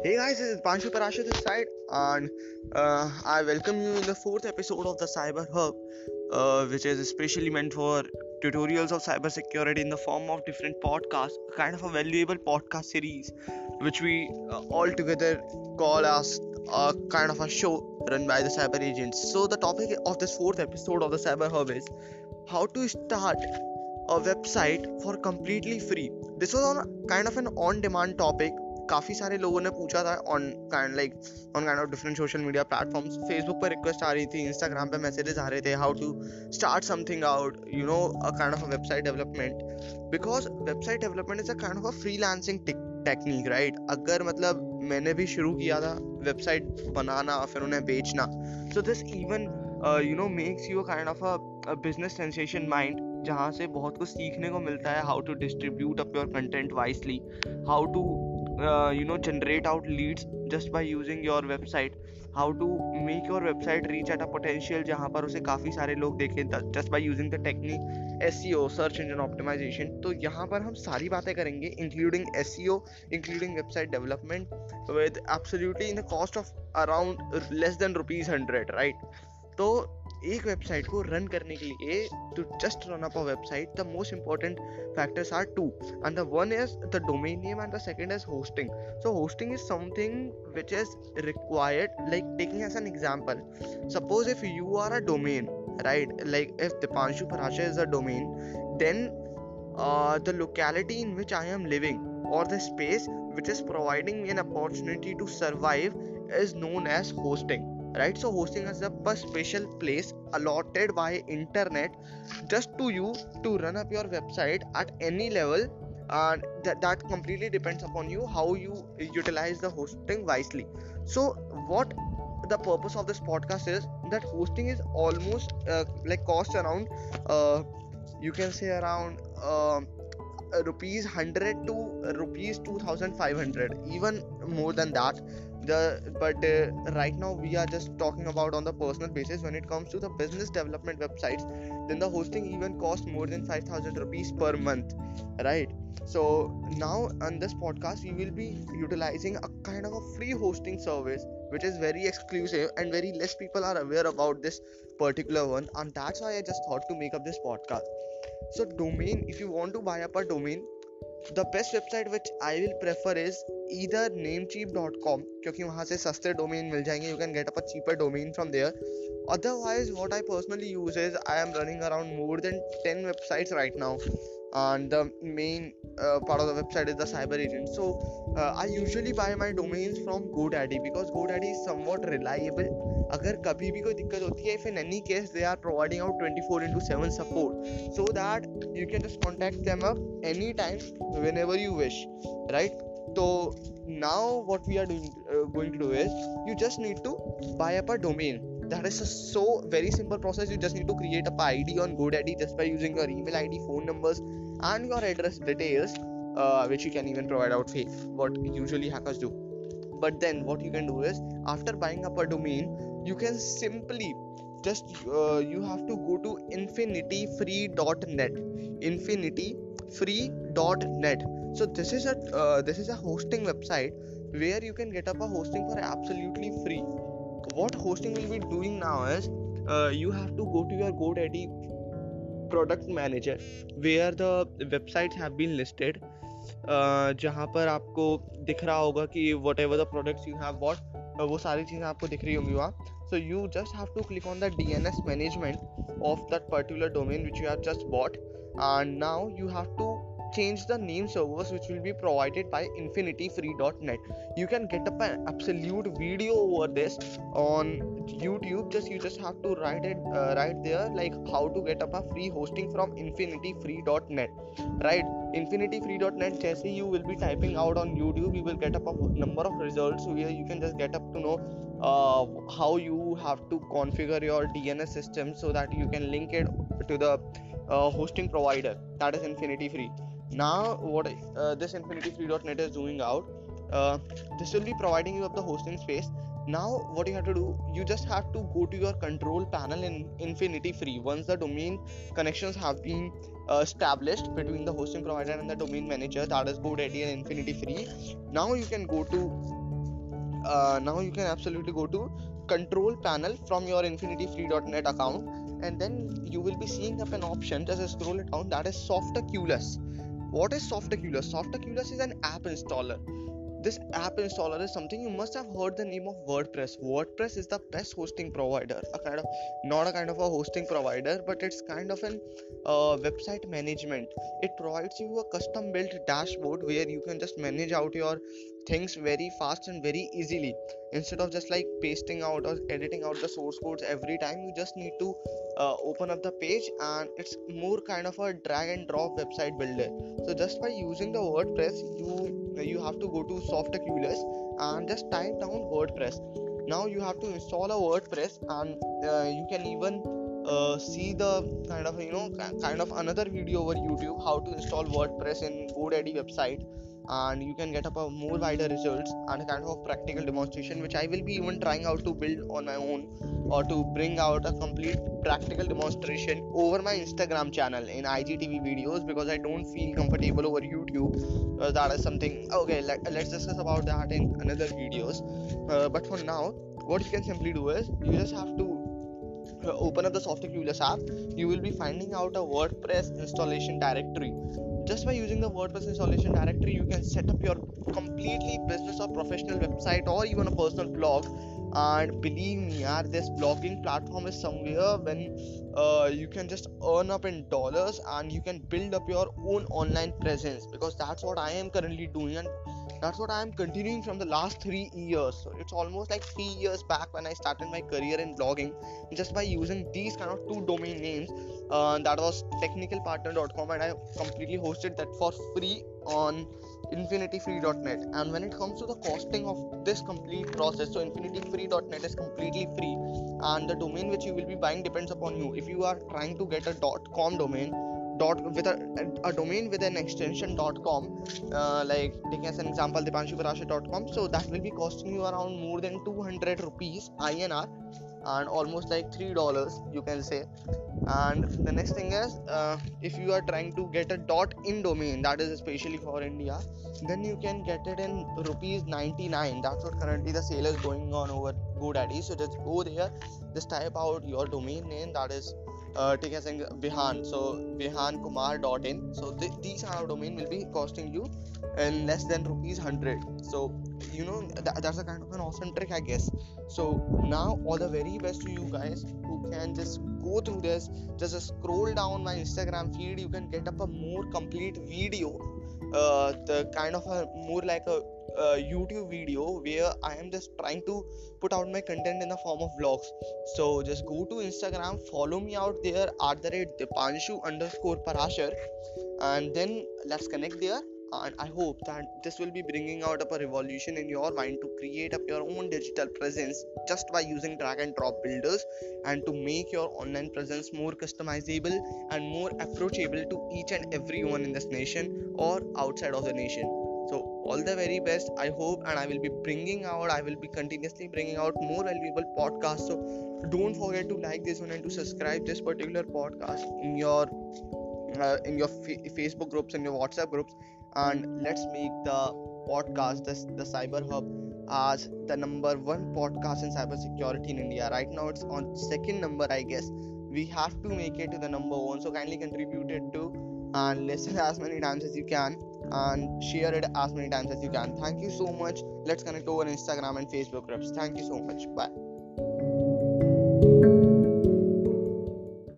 Hey guys, this is Panshu Parasha this side, and I welcome you in the fourth episode of the Cyber Hub, which is especially meant for tutorials of cybersecurity in the form of different podcasts, a kind of a valuable podcast series, which we all together call as a kind of a show run by the cyber agents. So the topic of this fourth episode of the Cyber Hub is how to start a website for completely free. This was on kind of an on-demand topic. काफ़ी सारे लोगों ने पूछा था on kind of different social media platforms. Facebook पर request आ रही थी, इंस्टाग्राम पे मैसेजेस आ रहे थे, how to start something out, a kind of a website development. Because website development is a kind of a freelancing technique, right? अगर मतलब मैंने भी शुरू किया था वेबसाइट बनाना फिर उन्हें बेचना, so this even makes you a kind of a business sensation mind, जहाँ से बहुत कुछ सीखने को मिलता है. How to distribute up your content wisely, how to generate out leads just by using your website, how to make your website reach at a potential जहाँ पर उसे काफ़ी सारे लोग देखें just by using the technique SEO, search engine optimization. तो यहाँ पर हम सारी बातें करेंगे, including SEO, including website development, with absolutely in the cost of around less than rupees 100, right? तो एक वेबसाइट को रन करने के लिए, to just run up a website, the most important factors are two, and the one is the domain name and the second is hosting. So hosting is something which is required, like taking as an example, suppose if you are a domain, right? Like if Dipanshu Parasha is a domain, then the locality in which I am living or the space which is providing me an opportunity to survive is known as hosting, right? So hosting is a special place allotted by internet just to you to run up your website at any level, and that completely depends upon you how you utilize the hosting wisely. So what the purpose of this podcast is that hosting is almost like cost around you can say around rupees 100 to rupees 2500, even more than that. But right now we are just talking about on the personal basis. When it comes to the business development websites, then the hosting even costs more than 5000 rupees per month, right? So now on this podcast we will be utilizing a kind of a free hosting service which is very exclusive and very less people are aware about this particular one, and that's why I just thought to make up this podcast. So domain, if you want to buy up a domain, the best website which I will prefer is either namecheap.com, क्योंकि वहाँ से सस्ते domain मिल जाएंगे. You can get up a cheaper domain from there. Otherwise, what I personally use is I am running around more than 10 websites right now, and the main part of the website is the cyber agent. So I usually buy my domains from GoDaddy because GoDaddy is somewhat reliable. अगर कभी भी कोई दिक्कत होती है, if in any case they are providing out 24/7 support, so that you can just contact them up anytime whenever you wish, right? So now what we are going to do is you just need to buy up a domain. That is a so very simple process. You just need to create a ID on GoDaddy just by using your email ID, phone numbers, and your address details, which you can even provide out fake, what usually hackers do. But then what you can do is, after buying up a domain, you can simply just you have to go to infinityfree.net, infinityfree.net. So this is a hosting website where you can get up a hosting for absolutely free. What hosting will be doing now is you have to go to your GoDaddy product manager where the websites have been listed, जहाँ पर आपको दिख रहा होगा कि whatever the products you have bought, वो सारी चीज़ें आपको दिख रही होंगी वहाँ. So you just have to click on the DNS management of that particular domain which you have just bought, and now you have to change the name servers which will be provided by infinityfree.net. You can get up an absolute video over this on YouTube. You just have to write there like how to get up a free hosting from infinityfree.net, right? infinityfree.net, जैसे you will be typing out on YouTube, you will get up a number of results where you can just get up to know how you have to configure your DNS system so that you can link it to the hosting provider, that is Infinity Free. Now what this infinityfree.net is doing out, this will be providing you up the hosting space. Now what you have to do, you just have to go to your control panel in Infinity Free. Once the domain connections have been established between the hosting provider and the domain manager, that is GoDaddy and Infinity Free, now you can go to now you can absolutely go to control panel from your infinityfree.net account, and then you will be seeing up an option, just scroll it down, that is Softaculous. What is Softaculous? Softaculous is an app installer. This app installer is something you must have heard the name of WordPress. WordPress is the best hosting provider, a kind of, not a kind of a hosting provider, but it's kind of an website management. It provides you a custom built dashboard where you can just manage out your things very fast and very easily. Instead of just like pasting out or editing out the source codes every time, you just need to open up the page, and it's more kind of a drag and drop website builder. So just by using the WordPress, you have to go to Softaculous and just type down WordPress. Now you have to install a WordPress, and you can even see the kind of another video over YouTube how to install WordPress in GoDaddy website, and you can get up a more wider results and a kind of practical demonstration, which I will be even trying out to build on my own, or to bring out a complete practical demonstration over my Instagram channel in IGTV videos, because I don't feel comfortable over YouTube. That is something, okay, let's discuss about that in another videos. But for now, what you can simply do is you just have to open up the Softaculous app. You will be finding out a WordPress installation directory. Just by using the WordPress installation directory, you can set up your completely business or professional website, or even a personal blog. And believe me, this blogging platform is somewhere when you can just earn up in dollars, and you can build up your own online presence, because that's what I am currently doing, and that's what I am continuing from the last 3 years. So it's almost like 3 years back when I started my career in blogging, just by using these kind of two domain names. That was technicalpartner.com, and I completely hosted that for free on infinityfree.net. And when it comes to the costing of this complete process, so infinityfree.net is completely free, and the domain which you will be buying depends upon you. If you are trying to get a .com domain, with a domain with an extension .com, like taking as an example dipanshuparashar.com, so that will be costing you around more than 200 rupees INR, and almost like $3, you can say. And the next thing is, if you are trying to get a .in domain, that is especially for India, then you can get it in rupees 99. That's what currently the sale is going on over GoDaddy. So just go there, just type out your domain name, that is take as Bihan, so bihankumar.in. So these kind of domain will be costing you in less than rupees 100. So that's a kind of an awesome trick, I guess. So now all the very best to you guys who can just go through this. Just scroll down my Instagram feed, you can get up a more complete video, the kind of a more like a YouTube video where I am just trying to put out my content in the form of vlogs. So just go to Instagram, follow me out there at @Dipanshu_Parashar, and then let's connect there. And I hope that this will be bringing out up a revolution in your mind to create up your own digital presence just by using drag and drop builders, and to make your online presence more customizable and more approachable to each and everyone in this nation or outside of the nation. So all the very best, I hope, and I will be continuously bringing out more valuable podcasts. So don't forget to like this one and to subscribe this particular podcast in your Facebook groups and your WhatsApp groups, and let's make the podcast, the Cyber Hub, as the number one podcast in cybersecurity in India. Right now it's on second number, I guess. We have to make it to the number one, so kindly contribute it to, and listen as many times as you can, and share it as many times as you can. Thank you so much. Let's connect over Instagram and Facebook groups. Thank you so much. Bye.